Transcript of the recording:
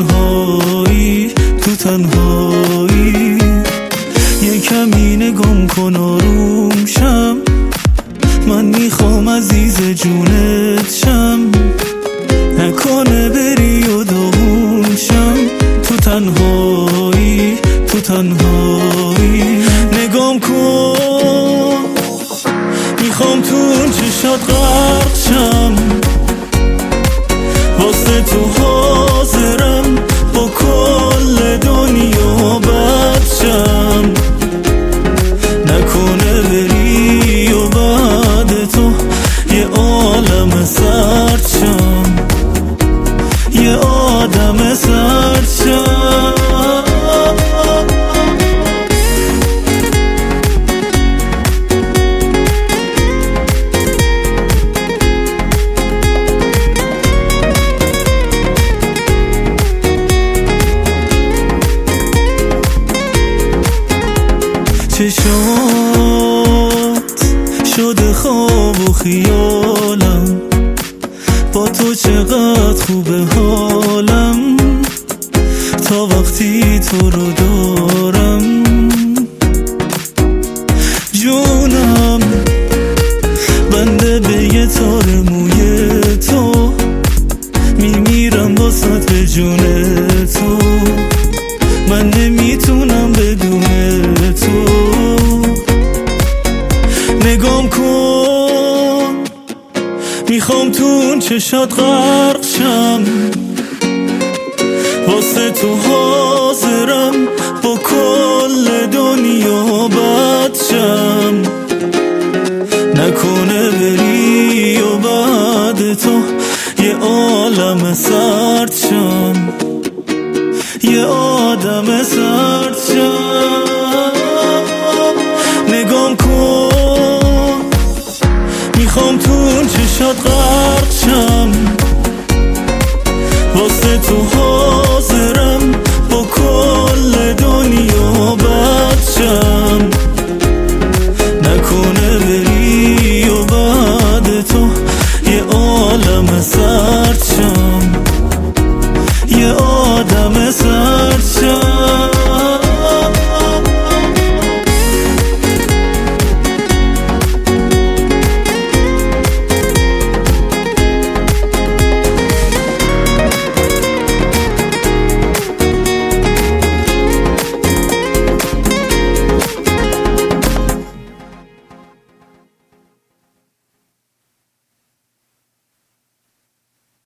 تنهایی، تو تنهایی. یه کمی نگام کن آروم شم، من میخوام عزیز جونت شم، نکنه بری و داغون شم. تو تنهایی، تو تنهایی. نگام کن، میخوام تو اون چشات غرق شم، واسه تو حاضرم با کل دنیا بد شم، نکنه بری و بعد تو یه عالم سرد شم، یه آدم سرد شم. چشات شده خواب و خیالم، با تو چقدر خوبه حالم، تا وقتی تو رو دارم. جونم بنده به یه تار موی تو، میمیرم واسط به جون تو، من نمیتونم بدون تو. نگام کن، میخوام تو اون چشات غرق شم، واسه تو حاضرم با کل دنیا بد شم، نکنه بری و بعد تو یه عالم سرد شم، یه آدم سرد شم. نگام کن، میخوام تو اون چشات غرق شم، واسه تو حاضرم با کل دنیا بد شم، نکنه بری و بعد تو یه عالم سرد شم، یه آدم سرد